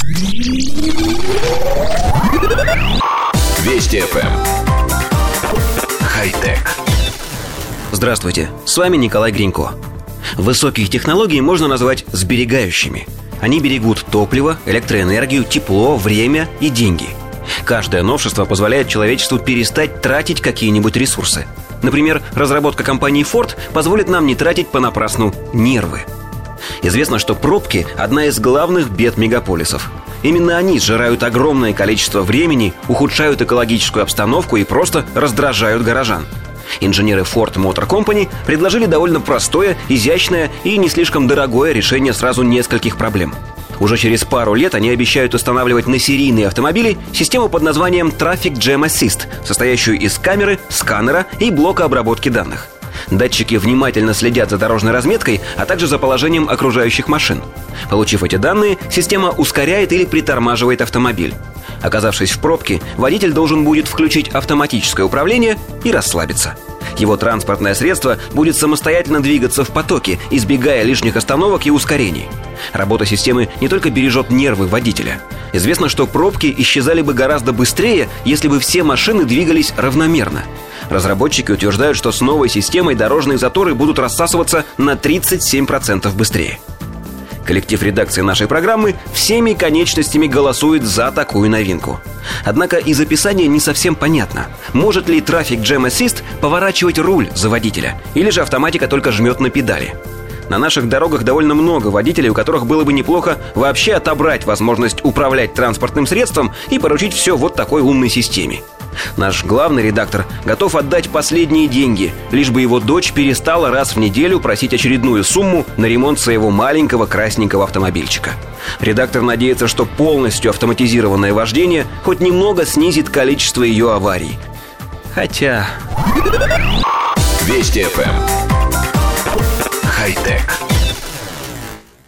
Вести ФМ. Хай-тек. Здравствуйте, с вами Николай Гринько. Высокие технологии можно назвать сберегающими. Они берегут топливо, электроэнергию, тепло, время и деньги. Каждое новшество позволяет человечеству перестать тратить какие-нибудь ресурсы. Например, разработка компании Ford позволит нам не тратить понапрасну нервы. Известно, что пробки – одна из главных бед мегаполисов. Именно они сжирают огромное количество времени, ухудшают экологическую обстановку и просто раздражают горожан. Инженеры Ford Motor Company предложили довольно простое, изящное и не слишком дорогое решение сразу нескольких проблем. Уже через пару лет они обещают устанавливать на серийные автомобили систему под названием Traffic Jam Assist, состоящую из камеры, сканера и блока обработки данных. Датчики внимательно следят за дорожной разметкой, а также за положением окружающих машин. Получив эти данные, система ускоряет или притормаживает автомобиль. Оказавшись в пробке, водитель должен будет включить автоматическое управление и расслабиться. Его транспортное средство будет самостоятельно двигаться в потоке, избегая лишних остановок и ускорений. Работа системы не только бережет нервы водителя. Известно, что пробки исчезали бы гораздо быстрее, если бы все машины двигались равномерно. Разработчики утверждают, что с новой системой дорожные заторы будут рассасываться на 37% быстрее. Коллектив редакции нашей программы всеми конечностями голосует за такую новинку. Однако из описания не совсем понятно, может ли Traffic Jam Assist поворачивать руль за водителя, или же автоматика только жмет на педали. На наших дорогах довольно много водителей, у которых было бы неплохо вообще отобрать возможность управлять транспортным средством и поручить все вот такой умной системе. Наш главный редактор готов отдать последние деньги, лишь бы его дочь перестала раз в неделю просить очередную сумму на ремонт своего маленького красненького автомобильчика. Редактор надеется, что полностью автоматизированное вождение хоть немного снизит количество ее аварий. Хотя... Вести ФМ.